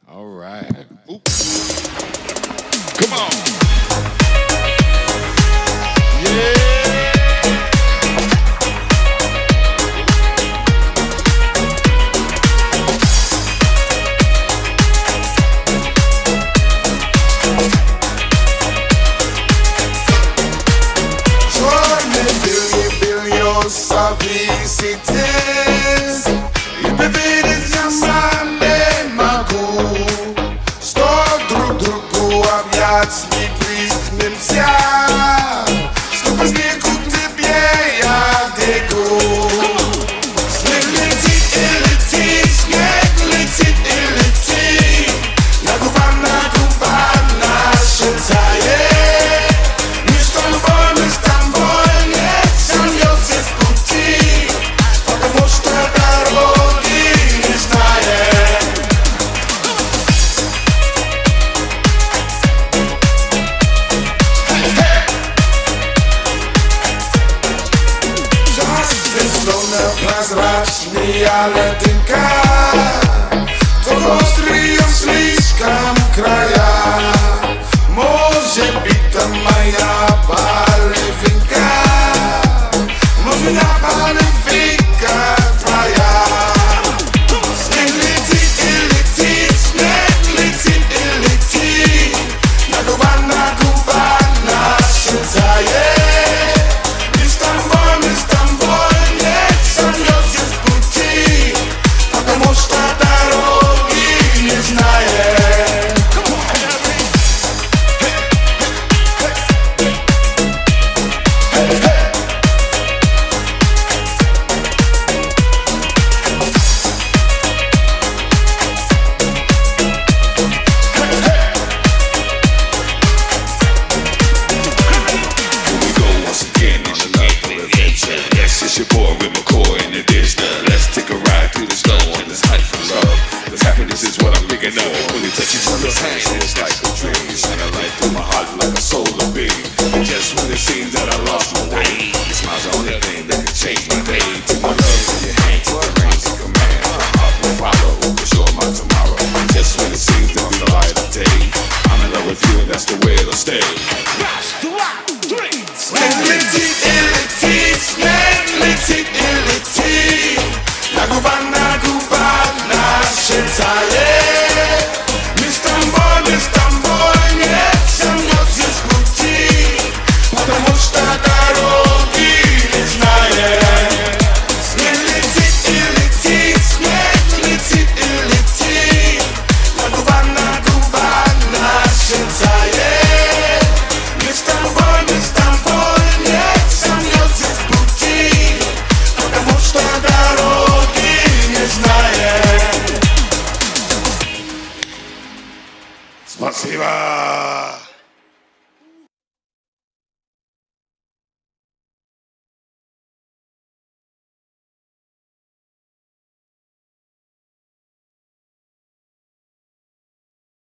All right. Ooh. Come on. Yeah. Solicitez i preferiți jasane magu sto drugu aviați mi prisnimся что вознику тебе я дегу снег летит и летит снег летит и летит на губах наша тает мы с тобой нет сомнется в пути потому что дороги не знаем. Czasy словно прозрачная лединка, то острые слишком края. Может быть, это моя половинка, может, я половинка твоя. Снег летит и летит, снег летит и летит, на губах наша тает. Мы с тобой нет сомнется в пути, потому что дороги не знаем. It's your boy with McCoy and it is the let's take a ride through the snow on this hike for love. Cause happiness is what I'm thinking of. When you touch each other's hands, it's like a dream. Shine a light through my heart like a solar beam. And just when it seems that I lost my way, your smile's the only thing that can change my day. Take my love in your hand, take the reins and command. My heart will follow, cause you're my tomorrow. Just when it seems that I'm the light of day, I'm in love with you and that's the way it'll stay. Снег летит и летит, снег летит и летит, на губах наша тает. Мы с тобой нет сомнется в пути, потому что дороги не знаем. Снег летит и летит, снег летит и летит, на губах наша тает. Мы с тобой нет сомнется в пути, потому что дороги не знаем. Спасибо!